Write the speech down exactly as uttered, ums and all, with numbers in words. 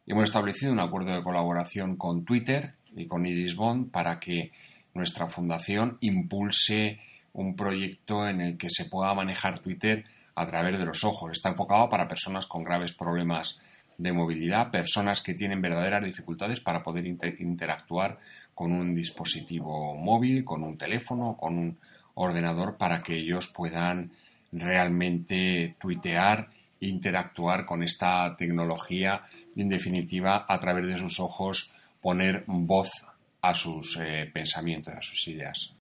hemos establecido un acuerdo de colaboración con Twitter y con Iris Bond para que nuestra fundación impulse un proyecto en el que se pueda manejar Twitter a través de los ojos. Está enfocado para personas con graves problemas de movilidad, personas que tienen verdaderas dificultades para poder inter- interactuar con un dispositivo móvil, con un teléfono, con un ordenador, para que ellos puedan realmente tuitear e interactuar con esta tecnología y, en definitiva, a través de sus ojos, poner voz a sus eh, pensamientos, a sus ideas.